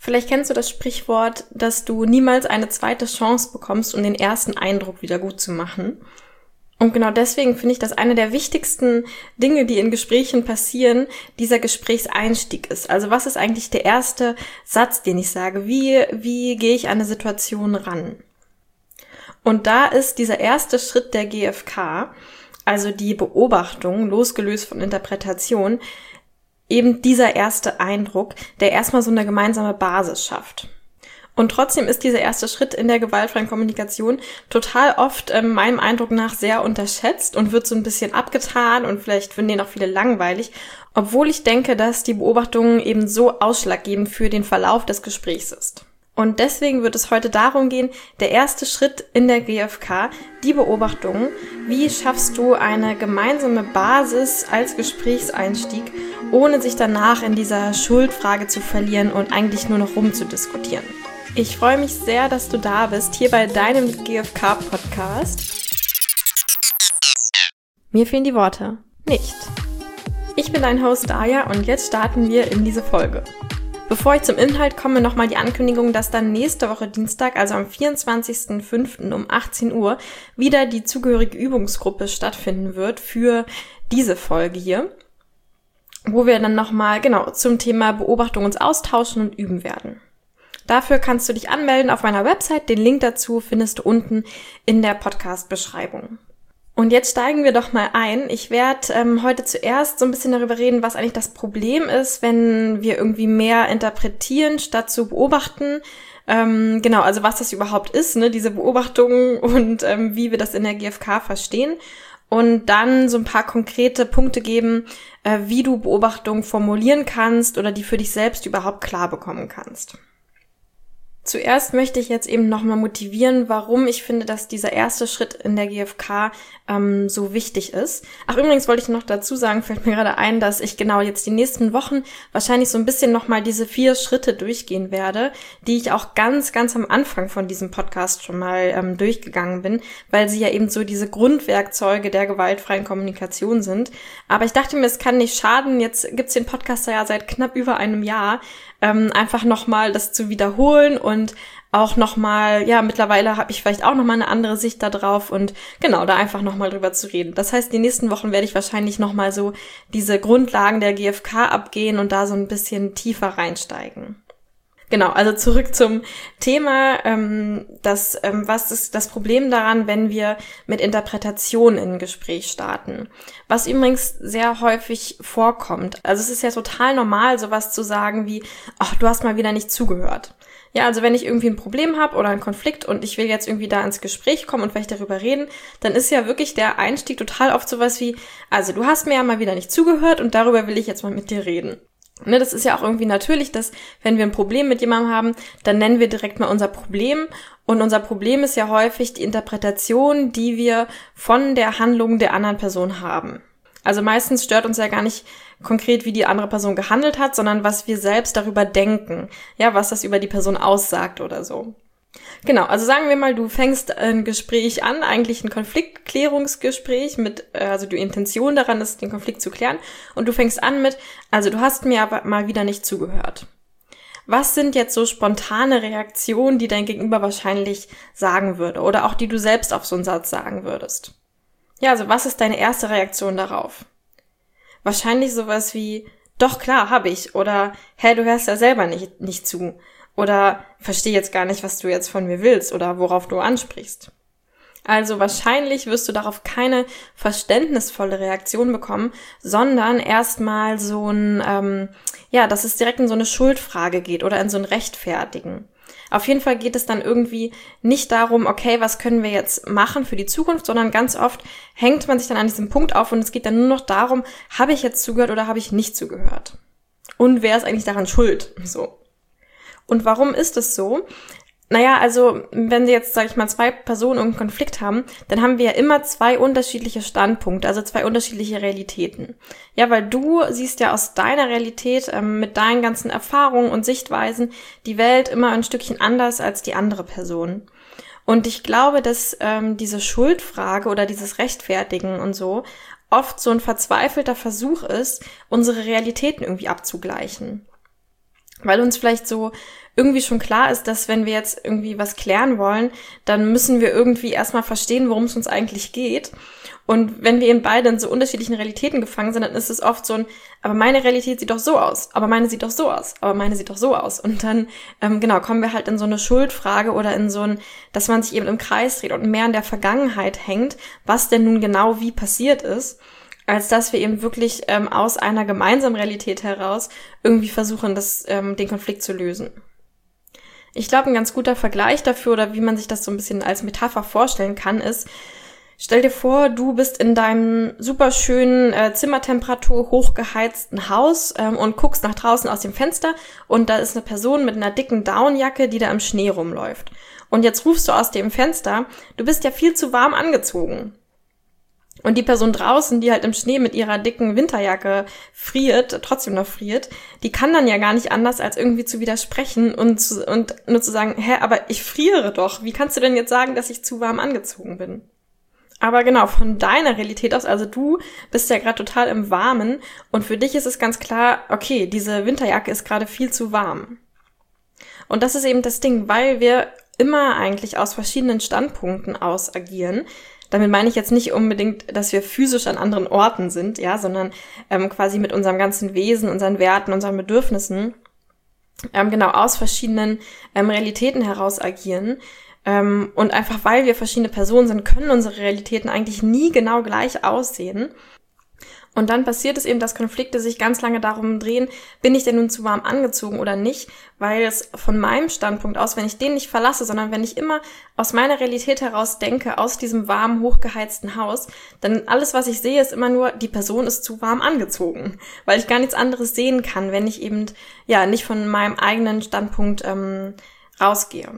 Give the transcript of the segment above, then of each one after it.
Vielleicht kennst du das Sprichwort, dass du niemals eine zweite Chance bekommst, um den ersten Eindruck wieder gut zu machen. Und genau deswegen finde ich, dass eine der wichtigsten Dinge, die in Gesprächen passieren, dieser Gesprächseinstieg ist. Also was ist eigentlich der erste Satz, den ich sage? Wie gehe ich an eine Situation ran? Und da ist dieser erste Schritt der GfK, also die Beobachtung, losgelöst von Interpretation, eben dieser erste Eindruck, der erstmal so eine gemeinsame Basis schafft. Und trotzdem ist dieser erste Schritt in der gewaltfreien Kommunikation total oft meinem Eindruck nach sehr unterschätzt und wird so ein bisschen abgetan und vielleicht finden den auch viele langweilig, obwohl ich denke, dass die Beobachtung eben so ausschlaggebend für den Verlauf des Gesprächs ist. Und deswegen wird es heute darum gehen, der erste Schritt in der GfK, die Beobachtung. Wie schaffst du eine gemeinsame Basis als Gesprächseinstieg, ohne sich danach in dieser Schuldfrage zu verlieren und eigentlich nur noch rumzudiskutieren? Ich freue mich sehr, dass du da bist, hier bei deinem GfK-Podcast. Mir fehlen die Worte. Nicht. Ich bin dein Host Daya und jetzt starten wir in diese Folge. Bevor ich zum Inhalt komme, nochmal die Ankündigung, dass dann nächste Woche Dienstag, also am 24.05. um 18 Uhr, wieder die zugehörige Übungsgruppe stattfinden wird für diese Folge hier, wo wir dann nochmal zum Thema Beobachtung uns austauschen und üben werden. Dafür kannst du dich anmelden auf meiner Website. Den Link dazu findest du unten in der Podcast-Beschreibung. Und jetzt steigen wir doch mal ein. Ich werde heute zuerst so ein bisschen darüber reden, was eigentlich das Problem ist, wenn wir irgendwie mehr interpretieren, statt zu beobachten. Also was das überhaupt ist, ne, diese Beobachtung und wie wir das in der GfK verstehen. Und dann so ein paar konkrete Punkte geben, wie du Beobachtungen formulieren kannst oder die für dich selbst überhaupt klar bekommen kannst. Zuerst möchte ich jetzt eben nochmal motivieren, warum ich finde, dass dieser erste Schritt in der GfK so wichtig ist. Ach, übrigens wollte ich noch dazu sagen, fällt mir gerade ein, dass ich genau jetzt die nächsten Wochen wahrscheinlich so ein bisschen nochmal diese 4 Schritte durchgehen werde, die ich auch ganz, ganz am Anfang von diesem Podcast schon mal durchgegangen bin, weil sie ja eben so diese Grundwerkzeuge der gewaltfreien Kommunikation sind. Aber ich dachte mir, es kann nicht schaden, jetzt gibt's den Podcast ja seit knapp über einem Jahr, einfach nochmal das zu wiederholen und auch nochmal, mittlerweile habe ich vielleicht auch nochmal eine andere Sicht da drauf und genau, da einfach nochmal drüber zu reden. Das heißt, die nächsten Wochen werde ich wahrscheinlich nochmal so diese Grundlagen der GfK abgehen und da so ein bisschen tiefer reinsteigen. Genau, also zurück zum Thema, was ist das Problem daran, wenn wir mit Interpretation in ein Gespräch starten? Was übrigens sehr häufig vorkommt. Also es ist ja total normal, sowas zu sagen wie, ach, du hast mal wieder nicht zugehört. Ja, also wenn ich irgendwie ein Problem habe oder einen Konflikt und ich will jetzt irgendwie da ins Gespräch kommen und vielleicht darüber reden, dann ist ja wirklich der Einstieg total oft sowas wie, also du hast mir ja mal wieder nicht zugehört und darüber will ich jetzt mal mit dir reden. Ne, das ist ja auch irgendwie natürlich, dass wenn wir ein Problem mit jemandem haben, dann nennen wir direkt mal unser Problem. Und unser Problem ist ja häufig die Interpretation, die wir von der Handlung der anderen Person haben. Also meistens stört uns ja gar nicht konkret, wie die andere Person gehandelt hat, sondern was wir selbst darüber denken. Ja, was das über die Person aussagt oder so. Genau, also sagen wir mal, du fängst ein Gespräch an, eigentlich ein Konfliktklärungsgespräch also die Intention daran ist, den Konflikt zu klären und du fängst an mit, also du hast mir aber mal wieder nicht zugehört. Was sind jetzt so spontane Reaktionen, die dein Gegenüber wahrscheinlich sagen würde oder auch die du selbst auf so einen Satz sagen würdest? Ja, also was ist deine erste Reaktion darauf? Wahrscheinlich sowas wie, doch klar, habe ich oder, hä, du hörst ja selber nicht zu. Oder verstehe jetzt gar nicht, was du jetzt von mir willst oder worauf du ansprichst. Also wahrscheinlich wirst du darauf keine verständnisvolle Reaktion bekommen, sondern erstmal so dass es direkt in so eine Schuldfrage geht oder in so ein Rechtfertigen. Auf jeden Fall geht es dann irgendwie nicht darum, okay, was können wir jetzt machen für die Zukunft, sondern ganz oft hängt man sich dann an diesem Punkt auf und es geht dann nur noch darum, habe ich jetzt zugehört oder habe ich nicht zugehört? Und wer ist eigentlich daran schuld? So. Und warum ist es so? Naja, also wenn sie jetzt, sag ich mal, 2 Personen irgendeinen Konflikt haben, dann haben wir ja immer 2 unterschiedliche Standpunkte, also 2 unterschiedliche Realitäten. Ja, weil du siehst ja aus deiner Realität mit deinen ganzen Erfahrungen und Sichtweisen die Welt immer ein Stückchen anders als die andere Person. Und ich glaube, dass diese Schuldfrage oder dieses Rechtfertigen und so oft so ein verzweifelter Versuch ist, unsere Realitäten irgendwie abzugleichen. Weil uns vielleicht so irgendwie schon klar ist, dass wenn wir jetzt irgendwie was klären wollen, dann müssen wir irgendwie erstmal verstehen, worum es uns eigentlich geht. Und wenn wir eben beide in so unterschiedlichen Realitäten gefangen sind, dann ist es oft so ein, aber meine Realität sieht doch so aus, aber meine sieht doch so aus, aber meine sieht doch so aus. Und dann, kommen wir halt in so eine Schuldfrage oder in so ein, dass man sich eben im Kreis dreht und mehr in der Vergangenheit hängt, was denn nun genau wie passiert ist, als dass wir eben wirklich aus einer gemeinsamen Realität heraus irgendwie versuchen, den Konflikt zu lösen. Ich glaube, ein ganz guter Vergleich dafür oder wie man sich das so ein bisschen als Metapher vorstellen kann, ist, stell dir vor, du bist in deinem superschönen Zimmertemperatur hochgeheizten Haus und guckst nach draußen aus dem Fenster und da ist eine Person mit einer dicken Downjacke, die da im Schnee rumläuft. Und jetzt rufst du aus dem Fenster, du bist ja viel zu warm angezogen. Und die Person draußen, die halt im Schnee mit ihrer dicken Winterjacke trotzdem noch friert, die kann dann ja gar nicht anders, als irgendwie zu widersprechen und nur zu sagen, aber ich friere doch. Wie kannst du denn jetzt sagen, dass ich zu warm angezogen bin? Aber genau, von deiner Realität aus, also du bist ja gerade total im Warmen und für dich ist es ganz klar, okay, diese Winterjacke ist gerade viel zu warm. Und das ist eben das Ding, weil wir immer eigentlich aus verschiedenen Standpunkten aus agieren. Damit meine ich jetzt nicht unbedingt, dass wir physisch an anderen Orten sind, ja, sondern quasi mit unserem ganzen Wesen, unseren Werten, unseren Bedürfnissen aus verschiedenen Realitäten heraus agieren. Und einfach weil wir verschiedene Personen sind, können unsere Realitäten eigentlich nie genau gleich aussehen. Und dann passiert es eben, dass Konflikte sich ganz lange darum drehen, bin ich denn nun zu warm angezogen oder nicht, weil es von meinem Standpunkt aus, wenn ich den nicht verlasse, sondern wenn ich immer aus meiner Realität heraus denke, aus diesem warmen, hochgeheizten Haus, dann alles, was ich sehe, ist immer nur, die Person ist zu warm angezogen, weil ich gar nichts anderes sehen kann, wenn ich eben nicht von meinem eigenen Standpunkt rausgehe.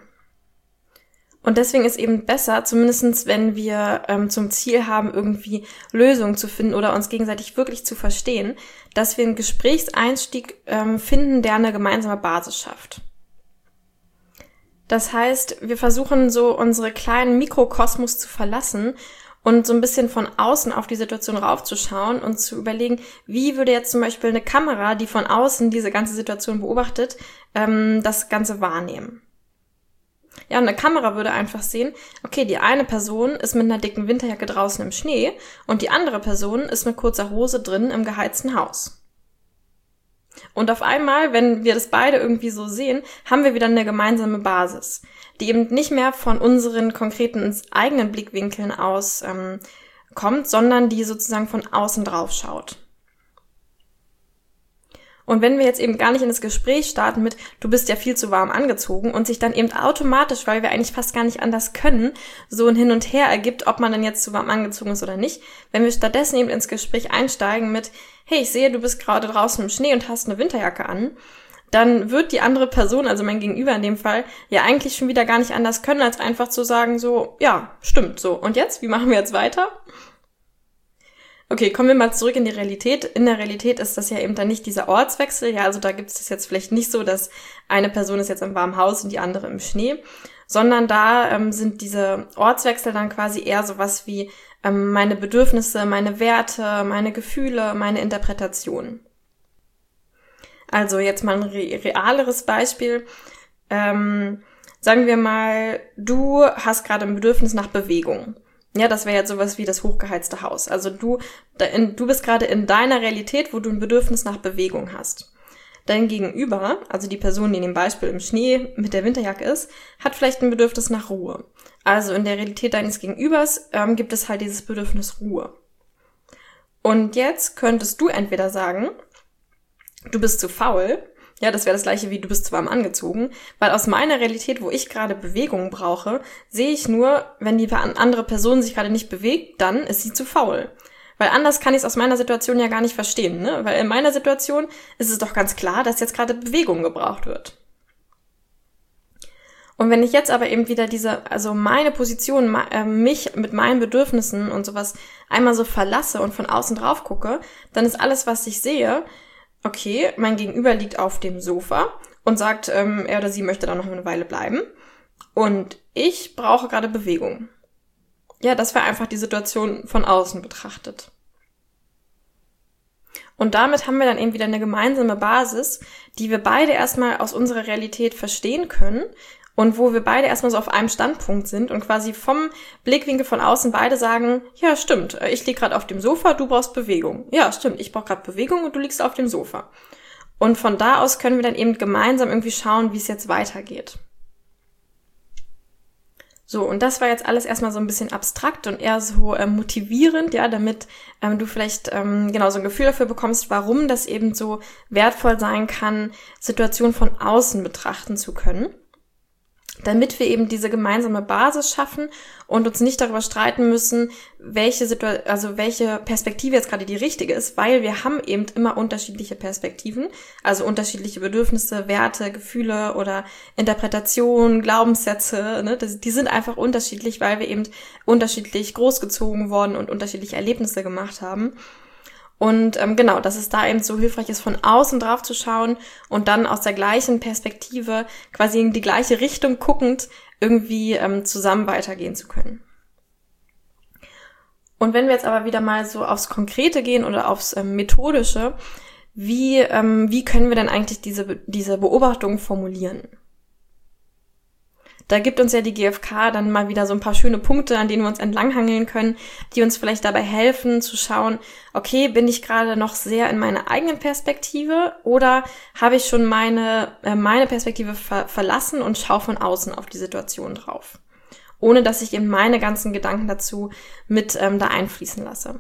Und deswegen ist eben besser, zumindestens wenn wir zum Ziel haben, irgendwie Lösungen zu finden oder uns gegenseitig wirklich zu verstehen, dass wir einen Gesprächseinstieg finden, der eine gemeinsame Basis schafft. Das heißt, wir versuchen so unsere kleinen Mikrokosmos zu verlassen und so ein bisschen von außen auf die Situation raufzuschauen und zu überlegen, wie würde jetzt zum Beispiel eine Kamera, die von außen diese ganze Situation beobachtet, das Ganze wahrnehmen. Ja, und eine Kamera würde einfach sehen, okay, die eine Person ist mit einer dicken Winterjacke draußen im Schnee und die andere Person ist mit kurzer Hose drin im geheizten Haus. Und auf einmal, wenn wir das beide irgendwie so sehen, haben wir wieder eine gemeinsame Basis, die eben nicht mehr von unseren konkreten eigenen Blickwinkeln aus kommt, sondern die sozusagen von außen drauf schaut. Und wenn wir jetzt eben gar nicht in das Gespräch starten mit, du bist ja viel zu warm angezogen und sich dann eben automatisch, weil wir eigentlich fast gar nicht anders können, so ein Hin und Her ergibt, ob man dann jetzt zu warm angezogen ist oder nicht, wenn wir stattdessen eben ins Gespräch einsteigen mit, hey, ich sehe, du bist gerade draußen im Schnee und hast eine Winterjacke an, dann wird die andere Person, also mein Gegenüber in dem Fall, ja eigentlich schon wieder gar nicht anders können, als einfach zu sagen so, ja, stimmt, so. Und jetzt, wie machen wir jetzt weiter? Okay, kommen wir mal zurück in die Realität. In der Realität ist das ja eben dann nicht dieser Ortswechsel. Ja, also da gibt es das jetzt vielleicht nicht so, dass eine Person ist jetzt im warmen Haus und die andere im Schnee, sondern da sind diese Ortswechsel dann quasi eher sowas wie meine Bedürfnisse, meine Werte, meine Gefühle, meine Interpretation. Also jetzt mal ein realeres Beispiel. Sagen wir mal, du hast gerade ein Bedürfnis nach Bewegung. Ja, das wäre jetzt sowas wie das hochgeheizte Haus. Also du bist gerade in deiner Realität, wo du ein Bedürfnis nach Bewegung hast. Dein Gegenüber, also die Person, die in dem Beispiel im Schnee mit der Winterjacke ist, hat vielleicht ein Bedürfnis nach Ruhe. Also in der Realität deines Gegenübers gibt es halt dieses Bedürfnis Ruhe. Und jetzt könntest du entweder sagen, du bist zu faul. Ja, das wäre das gleiche wie du bist zu warm angezogen, weil aus meiner Realität, wo ich gerade Bewegung brauche, sehe ich nur, wenn die andere Person sich gerade nicht bewegt, dann ist sie zu faul. Weil anders kann ich es aus meiner Situation ja gar nicht verstehen, ne? Weil in meiner Situation ist es doch ganz klar, dass jetzt gerade Bewegung gebraucht wird. Und wenn ich jetzt aber eben wieder meine Position, mich mit meinen Bedürfnissen und sowas einmal so verlasse und von außen drauf gucke, dann ist alles, was ich sehe, okay, mein Gegenüber liegt auf dem Sofa und sagt, er oder sie möchte da noch eine Weile bleiben. Und ich brauche gerade Bewegung. Ja, das wäre einfach die Situation von außen betrachtet. Und damit haben wir dann eben wieder eine gemeinsame Basis, die wir beide erstmal aus unserer Realität verstehen können und wo wir beide erstmal so auf einem Standpunkt sind und quasi vom Blickwinkel von außen beide sagen, ja stimmt, ich liege gerade auf dem Sofa, du brauchst Bewegung. Ja stimmt, ich brauche gerade Bewegung und du liegst auf dem Sofa. Und von da aus können wir dann eben gemeinsam irgendwie schauen, wie es jetzt weitergeht. So, und das war jetzt alles erstmal so ein bisschen abstrakt und eher so motivierend, ja, damit du vielleicht so ein Gefühl dafür bekommst, warum das eben so wertvoll sein kann, Situationen von außen betrachten zu können, damit wir eben diese gemeinsame Basis schaffen und uns nicht darüber streiten müssen, welche Perspektive jetzt gerade die richtige ist, weil wir haben eben immer unterschiedliche Perspektiven, also unterschiedliche Bedürfnisse, Werte, Gefühle oder Interpretationen, Glaubenssätze, ne? Die sind einfach unterschiedlich, weil wir eben unterschiedlich großgezogen worden und unterschiedliche Erlebnisse gemacht haben. Und dass es da eben so hilfreich ist, von außen drauf zu schauen und dann aus der gleichen Perspektive, quasi in die gleiche Richtung guckend, irgendwie zusammen weitergehen zu können. Und wenn wir jetzt aber wieder mal so aufs Konkrete gehen oder aufs Methodische, wie können wir denn eigentlich diese Beobachtung formulieren? Da gibt uns ja die GfK dann mal wieder so ein paar schöne Punkte, an denen wir uns entlanghangeln können, die uns vielleicht dabei helfen zu schauen, okay, bin ich gerade noch sehr in meiner eigenen Perspektive oder habe ich schon meine Perspektive verlassen und schaue von außen auf die Situation drauf, ohne dass ich eben meine ganzen Gedanken dazu mit da einfließen lasse.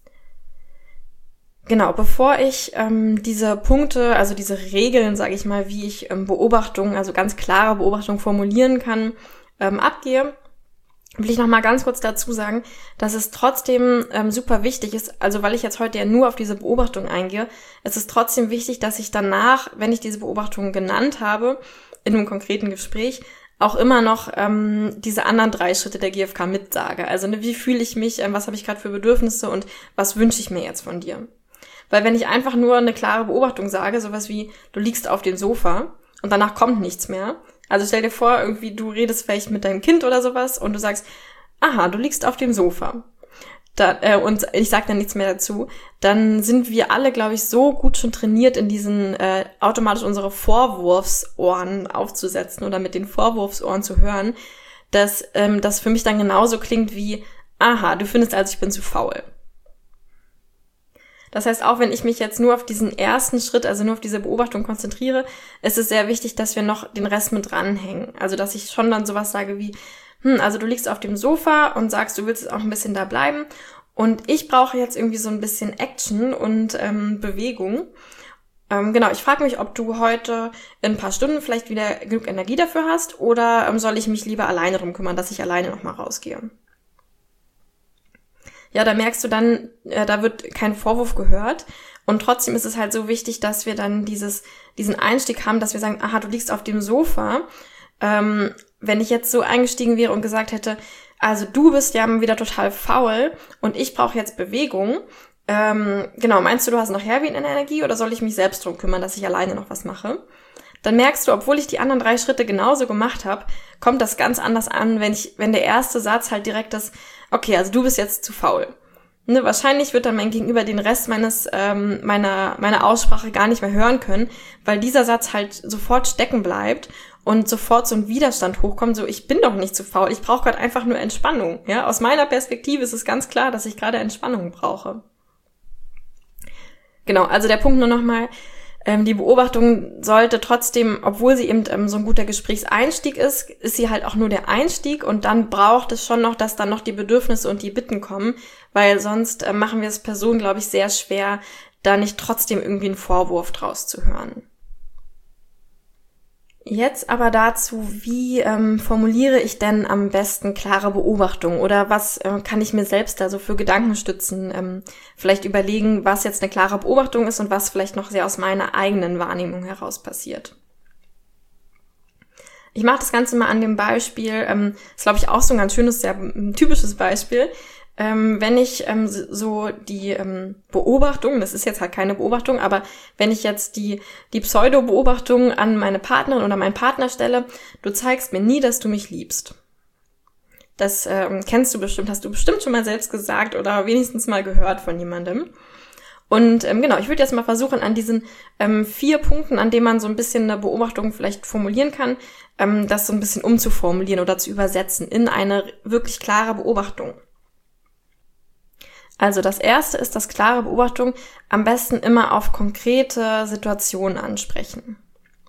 Genau, bevor ich diese Punkte, also diese Regeln, sage ich mal, wie ich Beobachtungen, also ganz klare Beobachtungen formulieren kann, abgehe, will ich nochmal ganz kurz dazu sagen, dass es trotzdem super wichtig ist, also weil ich jetzt heute ja nur auf diese Beobachtung eingehe, es ist trotzdem wichtig, dass ich danach, wenn ich diese Beobachtung genannt habe, in einem konkreten Gespräch, auch immer noch diese anderen 3 Schritte der GfK mitsage. Also wie fühle ich mich, was habe ich gerade für Bedürfnisse und was wünsche ich mir jetzt von dir? Weil wenn ich einfach nur eine klare Beobachtung sage, sowas wie, du liegst auf dem Sofa und danach kommt nichts mehr. Also stell dir vor, irgendwie du redest vielleicht mit deinem Kind oder sowas und du sagst, aha, du liegst auf dem Sofa. Und ich sage dann nichts mehr dazu. Dann sind wir alle, glaube ich, so gut schon trainiert, in diesen automatisch unsere Vorwurfsohren aufzusetzen oder mit den Vorwurfsohren zu hören, dass das für mich dann genauso klingt wie, aha, du findest also, ich bin zu faul. Das heißt, auch wenn ich mich jetzt nur auf diesen ersten Schritt, also nur auf diese Beobachtung konzentriere, ist es sehr wichtig, dass wir noch den Rest mit dranhängen. Also, dass ich schon dann sowas sage wie, also du liegst auf dem Sofa und sagst, du willst jetzt auch ein bisschen da bleiben und ich brauche jetzt irgendwie so ein bisschen Action und Bewegung. Ich frage mich, ob du heute in ein paar Stunden vielleicht wieder genug Energie dafür hast oder soll ich mich lieber alleine drum kümmern, dass ich alleine nochmal rausgehe. Ja, da merkst du dann, da wird kein Vorwurf gehört und trotzdem ist es halt so wichtig, dass wir dann diesen Einstieg haben, dass wir sagen, aha, du liegst auf dem Sofa. Wenn ich jetzt so eingestiegen wäre und gesagt hätte, also du bist ja wieder total faul und ich brauche jetzt Bewegung, meinst du hast nachher wieder Energie oder soll ich mich selbst drum kümmern, dass ich alleine noch was mache? Dann merkst du, obwohl ich die anderen 3 Schritte genauso gemacht habe, kommt das ganz anders an, wenn der erste Satz halt direkt ist, okay, also du bist jetzt zu faul. Ne, wahrscheinlich wird dann mein Gegenüber den Rest meiner Aussprache gar nicht mehr hören können, weil dieser Satz halt sofort stecken bleibt und sofort so ein Widerstand hochkommt, so ich bin doch nicht zu faul, ich brauche gerade einfach nur Entspannung. Ja, aus meiner Perspektive ist es ganz klar, dass ich gerade Entspannung brauche. Genau, also der Punkt nur nochmal, die Beobachtung sollte trotzdem, obwohl sie eben so ein guter Gesprächseinstieg ist sie halt auch nur der Einstieg und dann braucht es schon noch, dass dann noch die Bedürfnisse und die Bitten kommen, weil sonst machen wir es Personen, glaube ich, sehr schwer, da nicht trotzdem irgendwie einen Vorwurf draus zu hören. Jetzt aber dazu, wie formuliere ich denn am besten klare Beobachtung oder was kann ich mir selbst da so für Gedankenstützen vielleicht überlegen, was jetzt eine klare Beobachtung ist und was vielleicht noch sehr aus meiner eigenen Wahrnehmung heraus passiert. Ich mache das Ganze mal an dem Beispiel, ist glaube ich auch so ein ganz schönes, sehr typisches Beispiel. Wenn ich so die Beobachtung, das ist jetzt halt keine Beobachtung, aber wenn ich jetzt die Pseudo-Beobachtung an meine Partnerin oder meinen Partner stelle, du zeigst mir nie, dass du mich liebst. Das kennst du bestimmt, hast du bestimmt schon mal selbst gesagt oder wenigstens mal gehört von jemandem. Und genau, ich würde jetzt mal versuchen, an diesen 4 Punkten, an denen man so ein bisschen eine Beobachtung vielleicht formulieren kann, das so ein bisschen umzuformulieren oder zu übersetzen in eine wirklich klare Beobachtung. Also das erste ist, dass klare Beobachtung am besten immer auf konkrete Situationen ansprechen.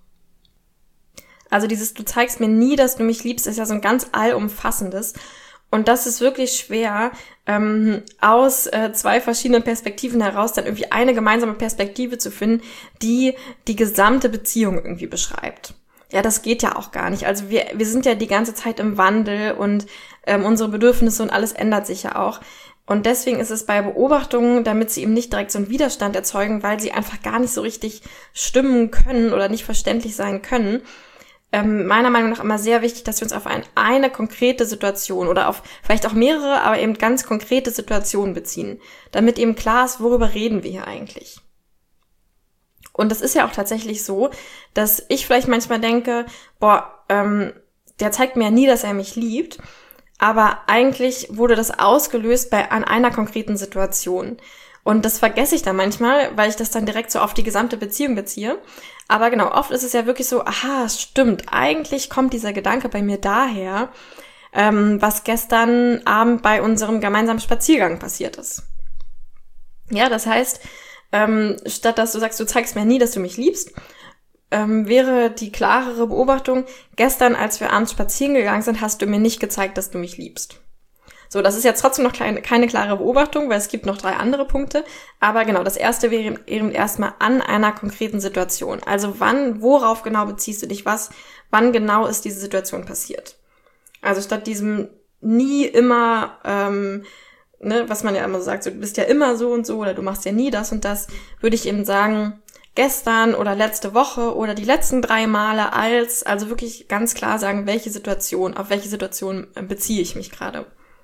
Also dieses "Du zeigst mir nie, dass du mich liebst" ist ja so ein ganz allumfassendes. Und das ist wirklich schwer, aus 2 verschiedenen Perspektiven heraus dann irgendwie eine gemeinsame Perspektive zu finden, die die gesamte Beziehung irgendwie beschreibt. Ja, das geht ja auch gar nicht. Also wir sind ja die ganze Zeit im Wandel und unsere Bedürfnisse und alles ändert sich ja auch. Und deswegen ist es bei Beobachtungen, damit sie eben nicht direkt so einen Widerstand erzeugen, weil sie einfach gar nicht so richtig stimmen können oder nicht verständlich sein können, meiner Meinung nach immer sehr wichtig, dass wir uns auf eine konkrete Situation oder auf vielleicht auch mehrere, aber eben ganz konkrete Situationen beziehen, damit eben klar ist, worüber reden wir hier eigentlich. Und es ist ja auch tatsächlich so, dass ich vielleicht manchmal denke, der zeigt mir ja nie, dass er mich liebt, aber eigentlich wurde das ausgelöst an einer konkreten Situation. Und das vergesse ich dann manchmal, weil ich das dann direkt so auf die gesamte Beziehung beziehe. Aber genau, oft ist es ja wirklich so, aha, stimmt, eigentlich kommt dieser Gedanke bei mir daher, was gestern Abend bei unserem gemeinsamen Spaziergang passiert ist. Ja, das heißt, statt dass du sagst, du zeigst mir nie, dass du mich liebst, wäre die klarere Beobachtung, gestern, als wir abends spazieren gegangen sind, hast du mir nicht gezeigt, dass du mich liebst. So, das ist jetzt trotzdem noch keine klare Beobachtung, weil es gibt noch 3 andere Punkte. Aber genau, das erste wäre eben erstmal an einer konkreten Situation. Also worauf genau beziehst du dich wann genau ist diese Situation passiert? Also statt diesem nie immer, was man ja immer so sagt, so, du bist ja immer so und so oder du machst ja nie das und das, würde ich eben sagen, gestern oder letzte Woche oder die letzten 3 Male also wirklich ganz klar sagen, auf welche Situation beziehe ich mich gerade.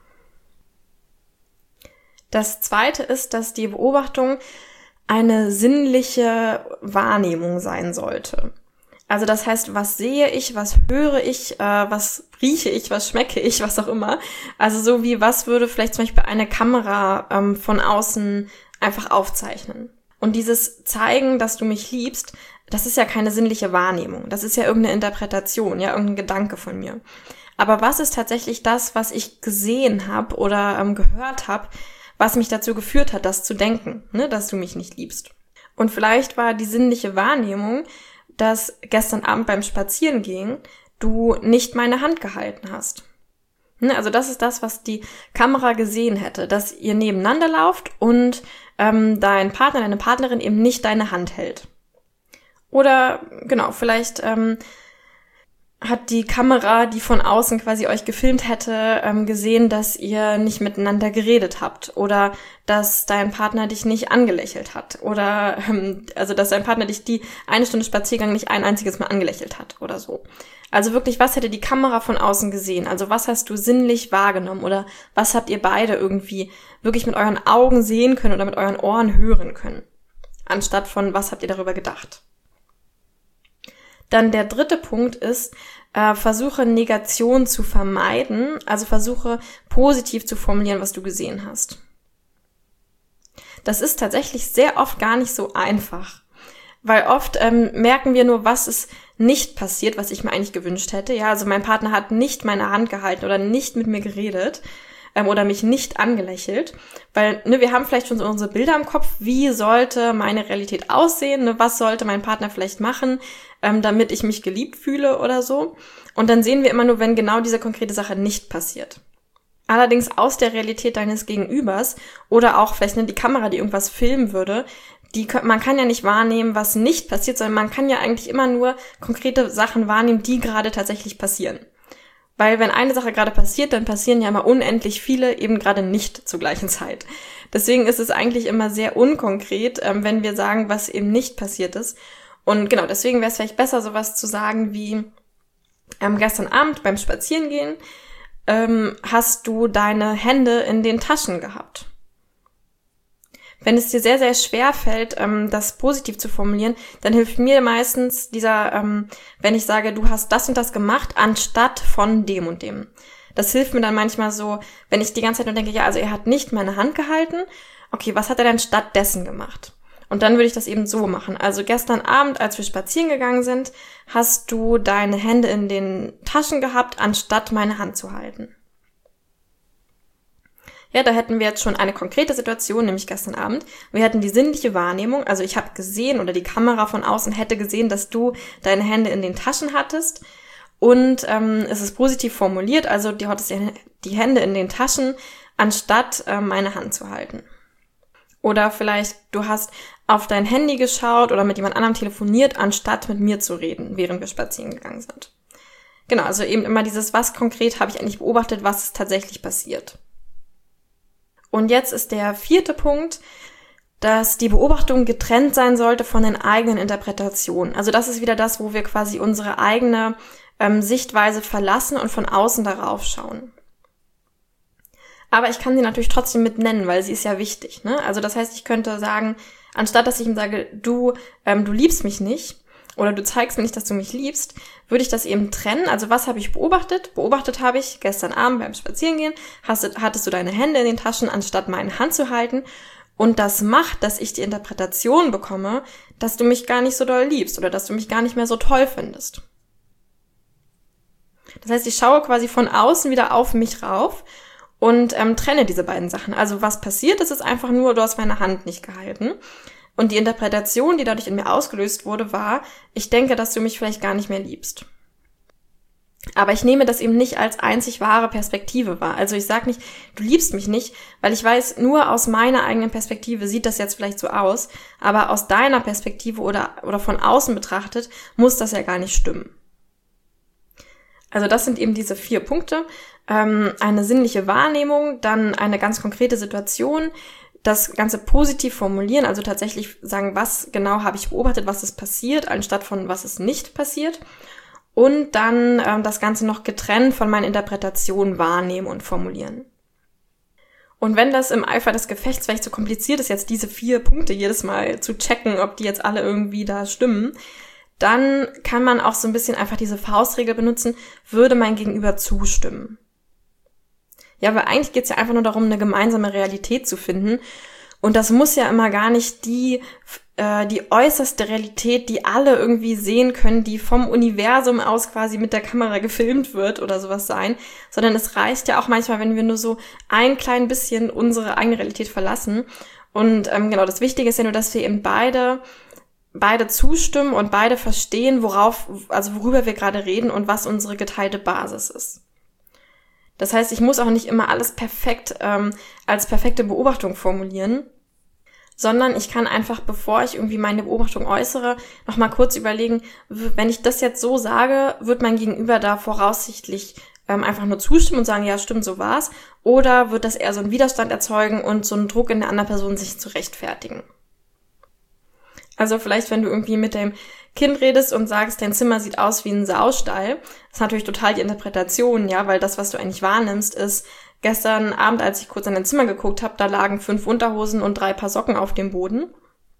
Das zweite ist, dass die Beobachtung eine sinnliche Wahrnehmung sein sollte. Also das heißt, was sehe ich, was höre ich, was rieche ich, was schmecke ich, was auch immer. Also so wie, was würde vielleicht zum Beispiel eine Kamera von außen einfach aufzeichnen. Und dieses Zeigen, dass du mich liebst, das ist ja keine sinnliche Wahrnehmung. Das ist ja irgendeine Interpretation, ja, irgendein Gedanke von mir. Aber was ist tatsächlich das, was ich gesehen habe oder gehört habe, was mich dazu geführt hat, das zu denken, ne, dass du mich nicht liebst? Und vielleicht war die sinnliche Wahrnehmung, dass gestern Abend beim Spazierengehen du nicht meine Hand gehalten hast. Ne, also das ist das, was die Kamera gesehen hätte, dass ihr nebeneinander lauft und dein Partner, deine Partnerin eben nicht deine Hand hält. Oder genau, vielleicht hat die Kamera, die von außen quasi euch gefilmt hätte, gesehen, dass ihr nicht miteinander geredet habt oder dass dein Partner dich nicht angelächelt hat oder also dass dein Partner dich die 1 Stunde Spaziergang nicht ein einziges Mal angelächelt hat oder so. Also wirklich, was hätte die Kamera von außen gesehen? Also was hast du sinnlich wahrgenommen oder was habt ihr beide irgendwie wirklich mit euren Augen sehen können oder mit euren Ohren hören können? Anstatt von, was habt ihr darüber gedacht? Dann der 3. Punkt ist, versuche Negation zu vermeiden, also versuche positiv zu formulieren, was du gesehen hast. Das ist tatsächlich sehr oft gar nicht so einfach, weil oft merken wir nur, was ist nicht passiert, was ich mir eigentlich gewünscht hätte. Ja, also mein Partner hat nicht meine Hand gehalten oder nicht mit mir geredet oder mich nicht angelächelt, weil wir haben vielleicht schon so unsere Bilder im Kopf, wie sollte meine Realität aussehen, was sollte mein Partner vielleicht machen, damit ich mich geliebt fühle oder so. Und dann sehen wir immer nur, wenn genau diese konkrete Sache nicht passiert. Allerdings aus der Realität deines Gegenübers oder auch vielleicht die Kamera, die irgendwas filmen würde, man kann ja nicht wahrnehmen, was nicht passiert, sondern man kann ja eigentlich immer nur konkrete Sachen wahrnehmen, die gerade tatsächlich passieren. Weil wenn eine Sache gerade passiert, dann passieren ja immer unendlich viele eben gerade nicht zur gleichen Zeit. Deswegen ist es eigentlich immer sehr unkonkret, wenn wir sagen, was eben nicht passiert ist. Und genau, deswegen wäre es vielleicht besser, sowas zu sagen wie gestern Abend beim Spazierengehen hast du deine Hände in den Taschen gehabt. Wenn es dir sehr, sehr schwer fällt, das positiv zu formulieren, dann hilft mir meistens wenn ich sage, du hast das und das gemacht, anstatt von dem und dem. Das hilft mir dann manchmal so, wenn ich die ganze Zeit nur denke, ja, also er hat nicht meine Hand gehalten, okay, was hat er denn stattdessen gemacht? Und dann würde ich das eben so machen. Also gestern Abend, als wir spazieren gegangen sind, hast du deine Hände in den Taschen gehabt, anstatt meine Hand zu halten. Ja, da hätten wir jetzt schon eine konkrete Situation, nämlich gestern Abend. Wir hätten die sinnliche Wahrnehmung, also ich habe gesehen oder die Kamera von außen hätte gesehen, dass du deine Hände in den Taschen hattest und es ist positiv formuliert, also du hattest die Hände in den Taschen, anstatt meine Hand zu halten. Oder vielleicht du hast auf dein Handy geschaut oder mit jemand anderem telefoniert, anstatt mit mir zu reden, während wir spazieren gegangen sind. Genau, also eben immer dieses, was konkret habe ich eigentlich beobachtet, was ist tatsächlich passiert. Und jetzt ist der 4. Punkt, dass die Beobachtung getrennt sein sollte von den eigenen Interpretationen. Also das ist wieder das, wo wir quasi unsere eigene Sichtweise verlassen und von außen darauf schauen. Aber ich kann sie natürlich trotzdem mit nennen, weil sie ist ja wichtig, ne? Also das heißt, ich könnte sagen, anstatt dass ich ihm sage, du liebst mich nicht oder du zeigst mir nicht, dass du mich liebst, würde ich das eben trennen. Also was habe ich beobachtet? Beobachtet habe ich gestern Abend beim Spazierengehen, hattest du deine Hände in den Taschen, anstatt meine Hand zu halten. Und das macht, dass ich die Interpretation bekomme, dass du mich gar nicht so doll liebst oder dass du mich gar nicht mehr so toll findest. Das heißt, ich schaue quasi von außen wieder auf mich rauf und trenne diese beiden Sachen. Also was passiert ist, ist einfach nur, du hast meine Hand nicht gehalten. Und die Interpretation, die dadurch in mir ausgelöst wurde, war, ich denke, dass du mich vielleicht gar nicht mehr liebst. Aber ich nehme das eben nicht als einzig wahre Perspektive wahr. Also ich sage nicht, du liebst mich nicht, weil ich weiß, nur aus meiner eigenen Perspektive sieht das jetzt vielleicht so aus, aber aus deiner Perspektive oder von außen betrachtet, muss das ja gar nicht stimmen. Also das sind eben diese 4 Punkte. Eine sinnliche Wahrnehmung, dann eine ganz konkrete Situation, das Ganze positiv formulieren, also tatsächlich sagen, was genau habe ich beobachtet, was ist passiert, anstatt von was ist nicht passiert. Und dann das Ganze noch getrennt von meinen Interpretationen wahrnehmen und formulieren. Und wenn das im Eifer des Gefechts vielleicht so kompliziert ist, jetzt diese 4 Punkte jedes Mal zu checken, ob die jetzt alle irgendwie da stimmen, dann kann man auch so ein bisschen einfach diese Faustregel benutzen, würde mein Gegenüber zustimmen. Ja, weil eigentlich geht's ja einfach nur darum, eine gemeinsame Realität zu finden. Und das muss ja immer gar nicht die äußerste Realität, die alle irgendwie sehen können, die vom Universum aus quasi mit der Kamera gefilmt wird oder sowas sein, sondern es reicht ja auch manchmal, wenn wir nur so ein klein bisschen unsere eigene Realität verlassen. Und genau, das Wichtige ist ja nur, dass wir eben beide zustimmen und beide verstehen, worüber wir gerade reden und was unsere geteilte Basis ist. Das heißt, ich muss auch nicht immer alles perfekt als perfekte Beobachtung formulieren, sondern ich kann einfach, bevor ich irgendwie meine Beobachtung äußere, nochmal kurz überlegen, wenn ich das jetzt so sage, wird mein Gegenüber da voraussichtlich einfach nur zustimmen und sagen, ja stimmt, so war's, oder wird das eher so einen Widerstand erzeugen und so einen Druck in der anderen Person, sich zu rechtfertigen. Also vielleicht, wenn du irgendwie mit dem Kind redest und sagst, dein Zimmer sieht aus wie ein Saustall, ist natürlich total die Interpretation, ja, weil das, was du eigentlich wahrnimmst, ist, gestern Abend, als ich kurz in dein Zimmer geguckt habe, da lagen 5 Unterhosen und 3 Paar Socken auf dem Boden.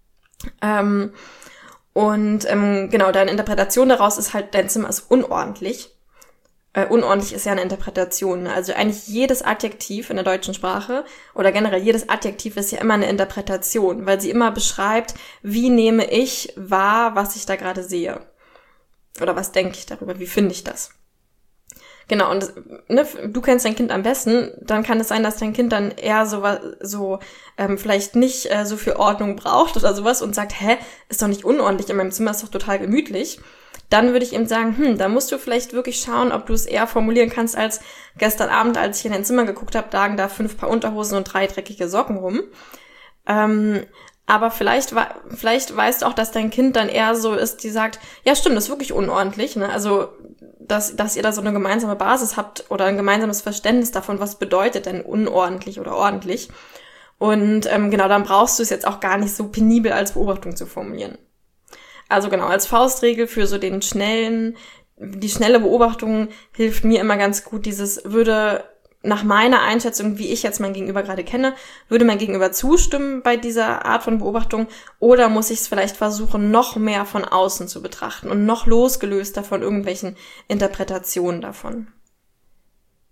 Genau, deine Interpretation daraus ist halt, dein Zimmer ist unordentlich. Unordentlich ist ja eine Interpretation. Also eigentlich jedes Adjektiv in der deutschen Sprache oder generell jedes Adjektiv ist ja immer eine Interpretation, weil sie immer beschreibt, wie nehme ich wahr, was ich da gerade sehe. Oder was denke ich darüber, wie finde ich das. Genau, und du kennst dein Kind am besten, dann kann es sein, dass dein Kind dann eher vielleicht nicht so viel Ordnung braucht oder sowas und sagt, ist doch nicht unordentlich, in meinem Zimmer ist doch total gemütlich. Dann würde ich ihm sagen, da musst du vielleicht wirklich schauen, ob du es eher formulieren kannst als gestern Abend, als ich in dein Zimmer geguckt habe, lagen da 5 Paar Unterhosen und 3 dreckige Socken rum. Aber vielleicht weißt du auch, dass dein Kind dann eher so ist, die sagt, ja stimmt, das ist wirklich unordentlich, ne? Also, dass ihr da so eine gemeinsame Basis habt oder ein gemeinsames Verständnis davon, was bedeutet denn unordentlich oder ordentlich. Und genau, dann brauchst du es jetzt auch gar nicht so penibel als Beobachtung zu formulieren. Also genau, als Faustregel für so die schnelle Beobachtung hilft mir immer ganz gut würde nach meiner Einschätzung, wie ich jetzt mein Gegenüber gerade kenne, würde mein Gegenüber zustimmen bei dieser Art von Beobachtung oder muss ich es vielleicht versuchen, noch mehr von außen zu betrachten und noch losgelöster von irgendwelchen Interpretationen davon.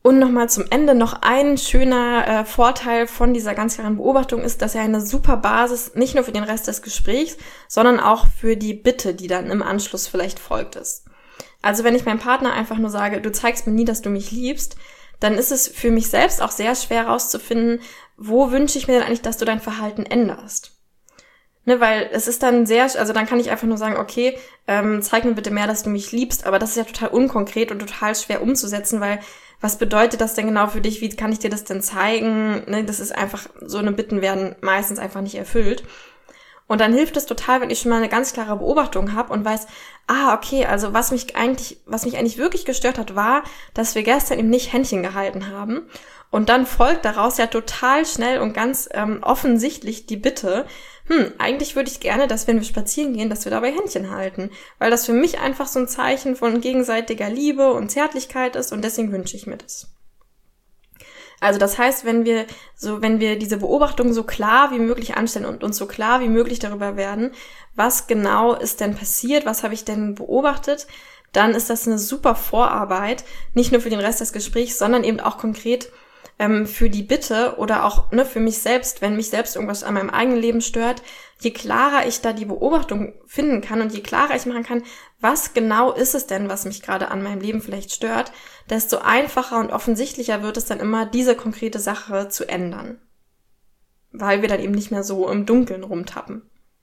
Und nochmal zum Ende noch ein schöner Vorteil von dieser ganz klaren Beobachtung ist, dass er eine super Basis nicht nur für den Rest des Gesprächs, sondern auch für die Bitte, die dann im Anschluss vielleicht folgt ist. Also wenn ich meinem Partner einfach nur sage, du zeigst mir nie, dass du mich liebst, dann ist es für mich selbst auch sehr schwer herauszufinden, wo wünsche ich mir denn eigentlich, dass du dein Verhalten änderst. Ne, weil es ist dann dann kann ich einfach nur sagen, okay, zeig mir bitte mehr, dass du mich liebst, aber das ist ja total unkonkret und total schwer umzusetzen, weil was bedeutet das denn genau für dich? Wie kann ich dir das denn zeigen? Ne, das ist einfach, so eine Bitten werden meistens einfach nicht erfüllt. Und dann hilft es total, wenn ich schon mal eine ganz klare Beobachtung habe und weiß, okay, also was mich eigentlich wirklich gestört hat, war, dass wir gestern eben nicht Händchen gehalten haben. Und dann folgt daraus ja total schnell und ganz offensichtlich die Bitte, eigentlich würde ich gerne, dass wenn wir spazieren gehen, dass wir dabei Händchen halten, weil das für mich einfach so ein Zeichen von gegenseitiger Liebe und Zärtlichkeit ist und deswegen wünsche ich mir das. Also das heißt, wenn wir diese Beobachtung so klar wie möglich anstellen und uns so klar wie möglich darüber werden, was genau ist denn passiert, was habe ich denn beobachtet, dann ist das eine super Vorarbeit, nicht nur für den Rest des Gesprächs, sondern eben auch konkret für die Bitte oder auch für mich selbst, wenn mich selbst irgendwas an meinem eigenen Leben stört, je klarer ich da die Beobachtung finden kann und je klarer ich machen kann, was genau ist es denn, was mich gerade an meinem Leben vielleicht stört, desto einfacher und offensichtlicher wird es dann immer, diese konkrete Sache zu ändern. Weil wir dann eben nicht mehr so im Dunkeln rumtappen.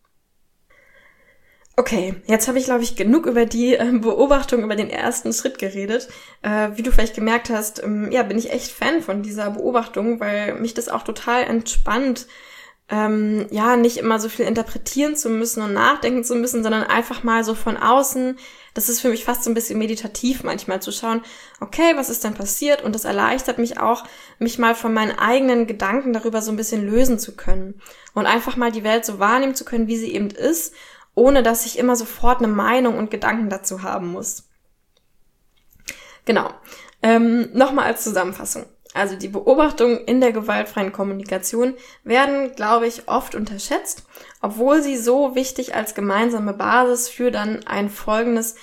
Okay, jetzt habe ich, glaube ich, genug über die Beobachtung, über den ersten Schritt geredet. Wie du vielleicht gemerkt hast, bin ich echt Fan von dieser Beobachtung, weil mich das auch total entspannt, nicht immer so viel interpretieren zu müssen und nachdenken zu müssen, sondern einfach mal so von außen. Das ist für mich fast so ein bisschen meditativ manchmal zu schauen, okay, was ist denn passiert? Und das erleichtert mich auch, mich mal von meinen eigenen Gedanken darüber so ein bisschen lösen zu können und einfach mal die Welt so wahrnehmen zu können, wie sie eben ist, ohne dass ich immer sofort eine Meinung und Gedanken dazu haben muss. Genau. Nochmal als Zusammenfassung. Also die Beobachtungen in der gewaltfreien Kommunikation werden, glaube ich, oft unterschätzt, obwohl sie so wichtig als gemeinsame Basis für dann ein folgendes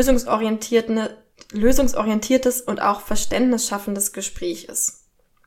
lösungsorientiertes und auch verständnisschaffendes Gespräch ist.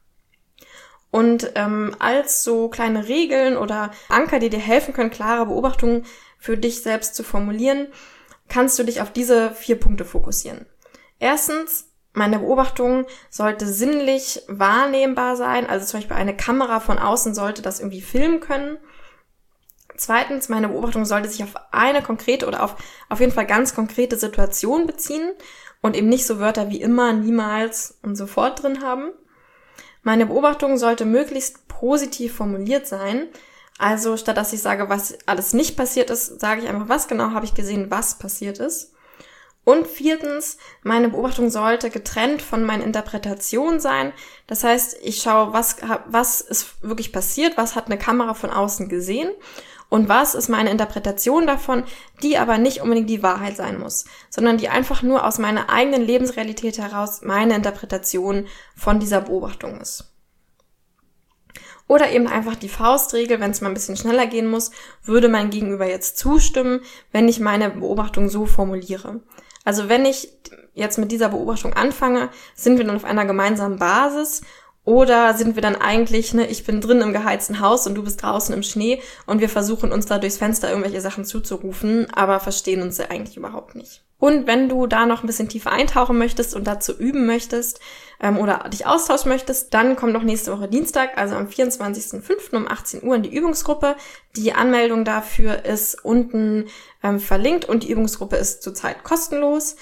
Und als so kleine Regeln oder Anker, die dir helfen können, klare Beobachtungen für dich selbst zu formulieren, kannst du dich auf diese 4 Punkte fokussieren. Erstens, meine Beobachtung sollte sinnlich wahrnehmbar sein, also zum Beispiel eine Kamera von außen sollte das irgendwie filmen können. Zweitens, meine Beobachtung sollte sich auf eine konkrete oder auf jeden Fall ganz konkrete Situation beziehen und eben nicht so Wörter wie immer, niemals und sofort drin haben. Meine Beobachtung sollte möglichst positiv formuliert sein. Also statt dass ich sage, was alles nicht passiert ist, sage ich einfach, was genau habe ich gesehen, was passiert ist. Und 4, meine Beobachtung sollte getrennt von meinen Interpretationen sein. Das heißt, ich schaue, was ist wirklich passiert, was hat eine Kamera von außen gesehen und was ist meine Interpretation davon, die aber nicht unbedingt die Wahrheit sein muss, sondern die einfach nur aus meiner eigenen Lebensrealität heraus meine Interpretation von dieser Beobachtung ist. Oder eben einfach die Faustregel, wenn es mal ein bisschen schneller gehen muss, würde mein Gegenüber jetzt zustimmen, wenn ich meine Beobachtung so formuliere. Also wenn ich jetzt mit dieser Beobachtung anfange, sind wir dann auf einer gemeinsamen Basis oder sind wir dann eigentlich, ich bin drin im geheizten Haus und du bist draußen im Schnee und wir versuchen uns da durchs Fenster irgendwelche Sachen zuzurufen, aber verstehen uns ja eigentlich überhaupt nicht. Und wenn du da noch ein bisschen tiefer eintauchen möchtest und dazu üben möchtest oder dich austauschen möchtest, dann komm doch nächste Woche Dienstag, also am 24.05. um 18 Uhr in die Übungsgruppe. Die Anmeldung dafür ist unten verlinkt und die Übungsgruppe ist zurzeit kostenlos.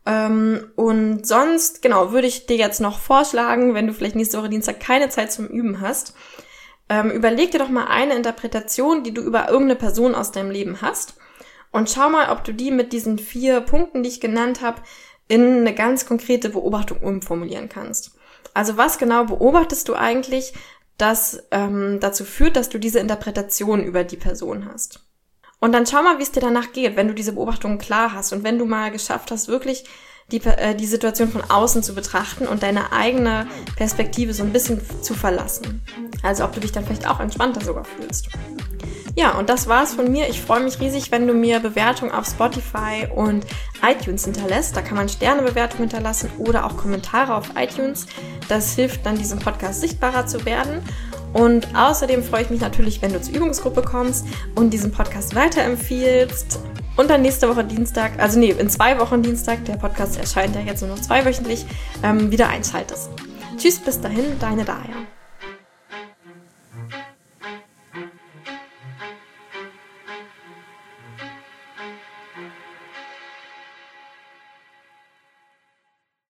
Und sonst, würde ich dir jetzt noch vorschlagen, wenn du vielleicht nächste Woche Dienstag keine Zeit zum Üben hast, überleg dir doch mal eine Interpretation, die du über irgendeine Person aus deinem Leben hast und schau mal, ob du die mit diesen 4 Punkten, die ich genannt habe, in eine ganz konkrete Beobachtung umformulieren kannst. Also was genau beobachtest du eigentlich, das dazu führt, dass du diese Interpretation über die Person hast? Und dann schau mal, wie es dir danach geht, wenn du diese Beobachtungen klar hast und wenn du mal geschafft hast, wirklich die Situation von außen zu betrachten und deine eigene Perspektive so ein bisschen zu verlassen. Also ob du dich dann vielleicht auch entspannter sogar fühlst. Ja, und das war's von mir. Ich freue mich riesig, wenn du mir Bewertungen auf Spotify und iTunes hinterlässt. Da kann man Sternebewertungen hinterlassen oder auch Kommentare auf iTunes. Das hilft dann, diesem Podcast sichtbarer zu werden. Und außerdem freue ich mich natürlich, wenn du zur Übungsgruppe kommst und diesen Podcast weiterempfiehlst. Und dann nächste Woche Dienstag, in 2 Wochen Dienstag, der Podcast erscheint ja jetzt nur noch 2-wöchentlich, wieder einschaltest. Tschüss, bis dahin, deine Daja.